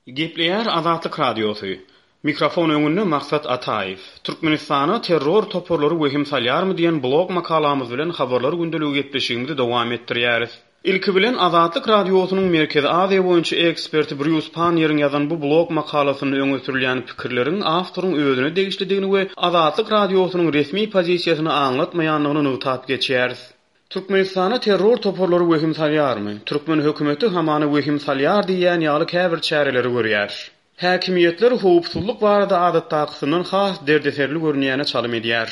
Gepleyer Azatlyk Radiosu. Mikrofon öňünde Maksat Ataýew. Türkmenistana terror toporlary wehim salýarmy diýen blog makalamyz bilen habarlar gündeligi gepleşigimizi dowam etdirýäris. Ilki bilen Azatlyk Radiosynyň Merkezi Aziýa boýunça eksperti Bruce Pannier'in ýazan bu blog makalasyny öňe sürilýän pikirleriň awtoryň özüne degişlidigini we Azatlyk Radiosynyň resmi pozisiýasyny aňlatmaýanlygyny nutap geçýäris. Türkmenistana terror toporlary wehim salýarmy? Türkmen hökümeti hamany wehim salýar diýen ýaly käbir çäreleri görýär. Häkimiýetler howpsuzlyk barada adatdagysyndan has derdeserli görnýäne çalym edýär.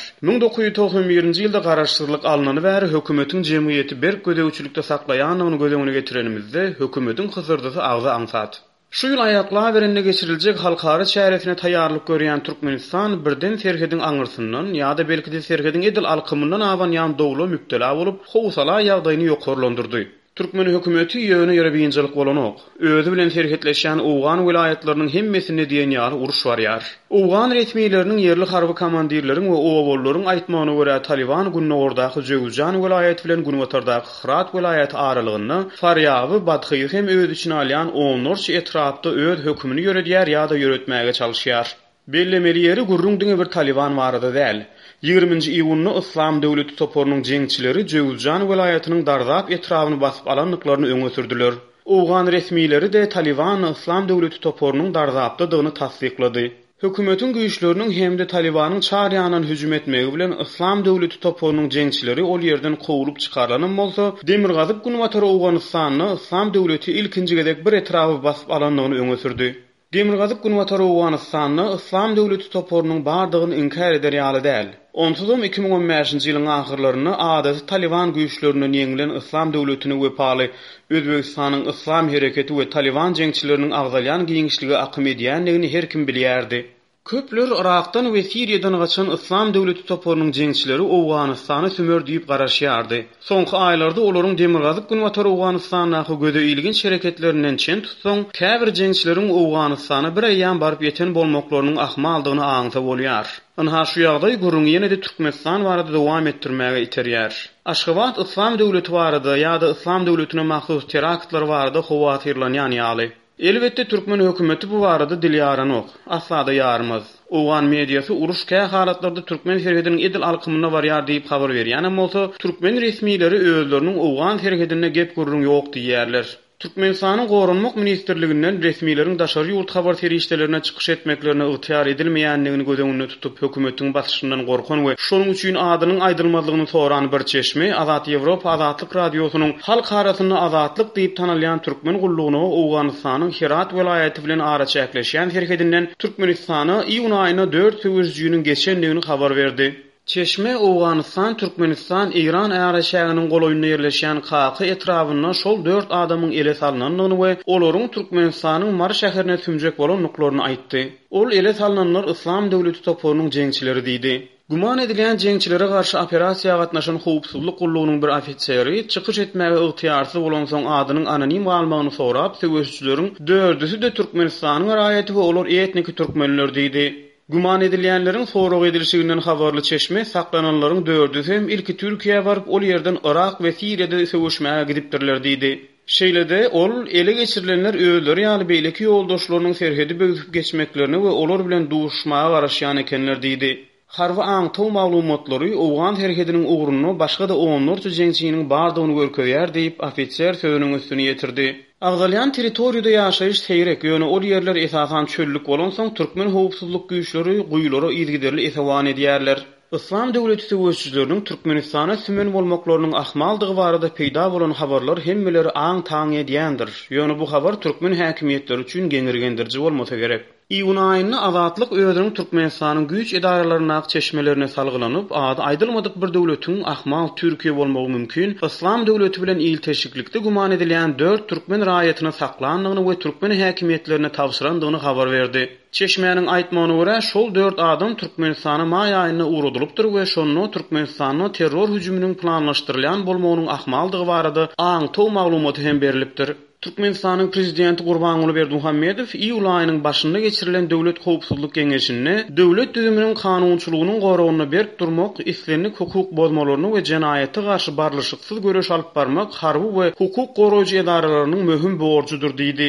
1991-nji ýylda garaşsyzlyk alnany bäri hökümetiň jemgyýeti berk gödäwçilikde saklaýanyny göz getirenimizde hökümetiň hyzyrdygy agza aňsat. Şu ýyl aýakla berende geçiriljek halkary çäresine taýýarlyk görýän Türkmenistan birden serhedin aňyrsyndan ýa-da belki serhedin edil alkymyndan awan ýan dowla müptela bolup howsala ýagdaýyny ýokarlandyrdy. Türkmen hökümeti ýöne ýöre biňjilik bolanok. Özü bilen serhetleşen Owgan vilayetleriniň hemmesinde diýen ýaly uruş barýar. Owgan resmiýetleriniň ýerli harby komandirleriň we owallaryň aýtmagyna görä Taliban Gunnogordaky Jowzjan vilayeti bilen Gunwatardaky Hırat vilayeti aralygyny Faryaby Badhyy hem öz içine alýan onlarça etrapda öz hökmüni ýöredýär ýa-da ýöretmäge çalışýar. Bellemeli ýeri gurrun diňe bir Taliban barada däl. 20-nji iýuny Islam döwleti toporunyň jeňçileri Jowzjan vilayetiniň Darzap etrawyny basyp alanlyklaryny öňe sürdiler. Owgan resmiýetleri de Taliban Islam döwleti toporunyň Darzapdadygyny tasdiklady. Hökümetiň güýçleriniň hemde Talibanyň çar ýanyndan hüjüm etmegi bilen Islam döwleti toporunyň jeňçileri ol ýerden kowulyp çykarlanan bolsa, Demirgazyp Gunwatar Owganystanyny Islam döwleti ilkinji gezek bir etrapy basyp alanlygyny öňe sürdi. Demirgazyp Gunwatar Owganystanyny Islam döwleti toporunyň bardygyny inkar eder ýaly däl. Onsuzum 2015-nji ýylyň ahyrlaryny adaty Taliban güýçlerinden ýeňilen Islam döwletini we paly Özbegistanyň Islam hereketi we Taliban jeňçileriniň agzalyan giňişligi akym edýändigini her kim bilýärdi. Köpler Irakdan we Siriýadan gaçan Islam döwleti toporunyň jeňçileri Owganystany sömer diýip garaşýardy. Soňky aýlarda olaryň Demirgazyp Gunwatar Owganystanyny göze ilginç hereketlerinden çen tutsaň, käbir jeňçileriň Owganystana bir aýan baryp ýeten bolmaklarynyň ahmaldygyny aňsa bolýar. Anha şu ýagdaý gurrun ýene-de Türkmenistan barada dowam etdirmäge iterýär. Aşgabat Islam döwleti barada ýa-da Islam döwletine mahsus teraktlar barada howatyrlanýan ýaly. Elbette Türkmen hökümeti bu barada dilýaranok. Asla da ýarmaz. Owgan mediýasy uruş kä halatlarda Türkmen serhediniň edil alkymyna barýar diýip habar berýän bolsa, Türkmen resmiýetleri özleriniň Owgan serhedine gep gurrun ýok diýýärler. Türkmenistanyň Gorunmak ministrliginden resmiýetlerin daşary ýurt habar serişdelerine çykyş etmeklerine ygtyar edilmeýändigini göz tutup hökümetiň basyşyndan gorkan we şonuň üçin adynyň aýdylmazlygyny soran bir çeşme Azat Ýewropa Azatlyk Radiosynyň halk arasyny azatlyk diýip tanalýan Türkmen gullugyny Owganystanyň Hırat vilayeti bilen ara çäkleşýän serhedinden Türkmenistana iýun aýyna 4 söwürjüýüniň geçendigini habar berdi. Çeşme Owganystan, Türkmenistan, Iran äraşäginiň goloýunda ýerleşýän kaky etrafynda şol 4 adamyň ele salnanyny we olaryň Türkmenistanyň Mar şäherine sümjek bolan nuklaryny aýtdy. Ol ele salnanlar Islam döwleti toporunyň jeňçileri diýdi. Guman edilýän jeňçilere garşy operasiýaga gatnaşan howpsuzlyk gullugynyň bir ofiseri çykyş etmäge ygtyýarsız bolan soň adynyň anonim galmagyny sorap, söwüşçüleriň 4'üsi de Türkmenistanyň raýaty we olar etniki türkmenler diýdi. Guman edilýänleriň sorag edilişiginden habarly çeşme saklananlaryň 4'üsi hem ilki Türkiýe baryp ol ýerden Irak we Siriýede söwüşmäge gidipdirler diýdi. Şeýlede ol ele geçirilenler öýleri ýaly beýleki ýoldaşlarynyň serhedi bögüp geçmeklerini we olar bilen duşmaga garaşýan ekenler diýdi. Harby aňtaw maglumatlary Owgan herhediniň ugruny başga da onlarca jeňçiniň bardygyny görkezýär diýip ofitser sözüniň üstüne ýetirdi. Agzalyan territoriýada ýaşaýyş seýrek, ýöne ol ýerler esasan çöllük bolan soň türkmen howpsuzlyk güýçleri guýulary izgiderli esawan edýärler. Islam döwleti söwüşçüleriniň Türkmenistana sümen bolmaklarynyň ahmaldygy barada peýda bolan habarlar hemmeleri aň-taň edýändir. Ýöne bu habar türkmen häkimiýetleri üçin geňirgendirji bolmasa gerek. İýun aýyny azatlyk özüniň Türkmenistanyň güýç edaralaryna çeşmelerine salgylanyp, ady aýdylmadyk bir döwletiň ahmal Türkiýe bolmagy mümkin. Islam döwleti bilen ýyl teşiklikde guman edilýän 4 türkmen raýatyny saklandygyny we türkmen häkimiýetlerine tawşyrandygyny habar berdi. Çeşmeýäniň aýtmagyna görä, şol 4 adam Türkmenistana maý aýyna urudylypdyr we şonu Türkmenistanyň terror hüjüminiň planlaşdyrylýan bolmagynyň ahmaldygy barada aňtaw maglumaty hem berilipdir. Türkmenistanyň prezidenti Gurbanguly Berdimuhammedow iýul aýynyň başynda geçirilen döwlet howpsuzlyk geňeşinde döwlet düzüminiň kanunçylygynyň goragyna berk durmak, islenlik hukuk bozmalaryny we jenaýaty garşy barlyşyksyz göreş alyp barmak harby we hukuk goraýjy edaralarynyň möhüm borjudur diýdi.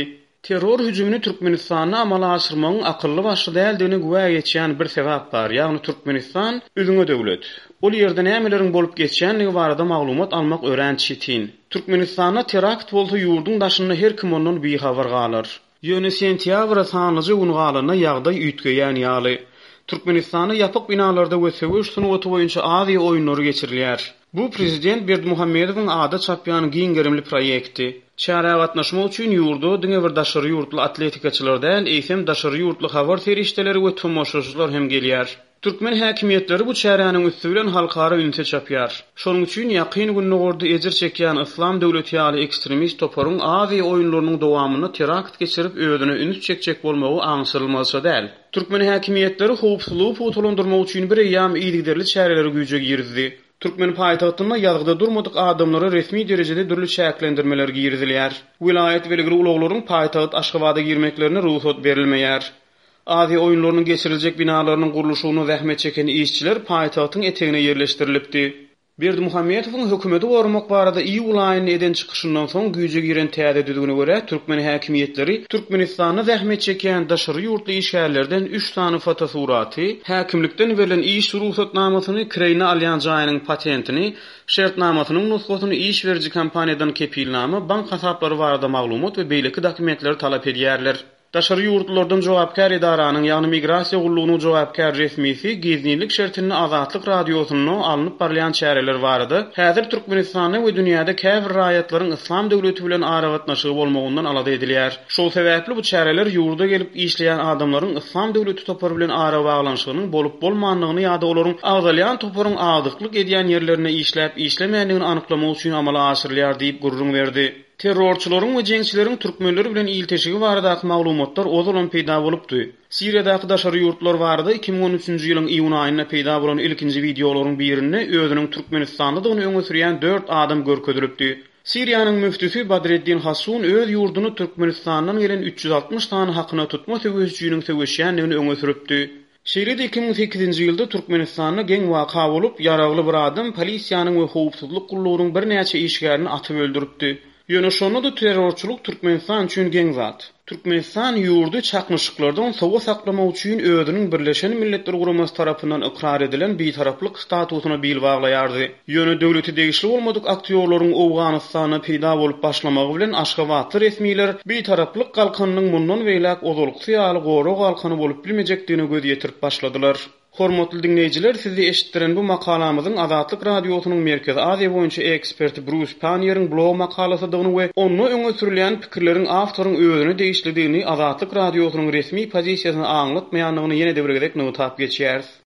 Terror hüjümini Türkmenistana amala aşyrmagyň akylly başly däldigini güwä geçýän bir sebäp bar. Ýagny Türkmenistan özüňe döwlet. Ol ýerde nämeleriň bolup geçýänligi barada maglumat almak ören çetin. Türkmenistana terakt bolsa ýurdun daşyny her kim ondan bihabar galar. Ýöne sentýabra sanlyjy ungalaryna ýagdaý üýtgeýän ýaly. Türkmenistana ýapyk binalarda we söwüş sunugaty boýunça Aziýa oýunlary geçirilýär. Bu prezident Berdimuhammedowyň ada çapýany giňgerimli proýekti. Çara gatnaşma üçin ýurdu diňe bir daşary ýurtly atletikaçylar däl, eýsem daşary ýurtly habar ferişdeleri we tomoşaçylar hem gelýär. Türkmen häkimiýetleri bu çäranyň üstü bilen halkara ünite çapýar. Şonuň üçin ýakyn günni gordy ejir çekýän Islam döwleti ýaly ekstremist toparyň Aziýa oýunlarynyň dowamyny terakt geçirip öýdüne ünit çekjek bolmagy aňsyrylmasa däl. Türkmen häkimiýetleri howpsuzlygy putulandyrmak üçin bir ýam iýdigderli çäreleri güýje girdi. Türkmen paýtagtyna ýazgyda durmadyk adamlara resmi derejede dürli şäklendirmeler girdilýär. Vilayet belgili ulaglaryň paýtagat Aşgabatda girmeklerine ruhsat berilmeýär. Aziýa oýunlarynyň geçiriljek binalarynyň gurulşygyna zähmet çeken işçiler paýtagtyň etegine ýerleşdirilipdi. Berdimuhammedowyň hökümeti gormak barada iýul aýynyň eden çykyşyndan soň güýje giren täze düzgüne görä Türkmen häkimiýetleri Türkmenistana zähmet çeken daşary ýurtly işgärlerden 3 sany fotosuraty, häkimlikden berilen iş ruhsatnamasyny, Kreyna alýansaýynyň patentini, şertnamasynyň nusgasyny iş beriji kompaniýadan kepilnama, bank hasaplary barada maglumat we beýleki dokumentleri talap edýärler. Daşary ýurtlardan jogapkar idaranyň ýagny migrasiýa gullugynyň jogapkar resmisi gizlilik şertini Azatlyk radiosynyň alınıp barlayan çäreler barady. Häzir Türkmenistanyň we dünýäde käbir raýatlaryň Islam döwleti bilen aragatnaşygy bolmagyndan alada edilýär. Şol sebäpli bu çäreler ýurda gelip işleýän adamlaryň Islam döwleti topary bilen ara baglanşygynyň bolup bolmandygyny ýa-da olaryň agdalýan toparyň agdyklyk edýän ýerlerine işläp işlemäýändigini anyklamak üçin amala aşyrylýar diýip gurrun berdi. Terrorçylaryň we jeňçileriň türkmenleri bilen ilteşigi baradaky maglumatlar o zaman peýda bolupdy. Siriýadaky daşary ýurtlar barada 2013-nji ýylyň iýun aýynda peýda bolan ilkinji videolaryň birini özüniň Türkmenistanda da öňe sürýän 4 adam görkezilipdi. Siriýanyň müftüsi Badreddin Hasun öz ýurduny Türkmenistandan gelen 360 tany hakyna tutma söwüşçüniň söwüşýändigini öňe süripdi. Şeýle-de 2008-nji ýylda Türkmenistanda geň waka bolup ýaragly bir adam polisiýanyň we howpsuzlyk gullugynyň bir näçe işgärini atyp öldüripdi. Ýöne şonu da terrorçuluk Türkmenistan üçin geň zat. Türkmenistan ýurdu çakmışyklardan sowa saklamak üçin özüniň Birleşen Milletler Guramasy tarapyndan ikrar edilen beýtaraplyk statusyna bil baglaýardy. Ýöne döwleti degişli bolmadyk aktýorlaryň Owganystana peýda bolup başlamagy bilen Aşgabatda resmiler beýtaraplyk galkanynyň mundan beýlek ozalykly ýaly gowra galkany bolup bilmejekdigine göz ýetirip başladylar. Hormatly dinleyijiler, sizi eşitdiren bu makalamyzyň Azatlyk radiosynyň Merkezi Aziýa boýunça eksperti Bruce Panier'in blog makalasydygyny we onu öňe sürilýän pikirleriň awtoryň özüne değişdirdigini Azatlyk radiosynyň resmi pozisiýasyny aňlatmaýanlygyny ýene de bir gezek notat geçýäris.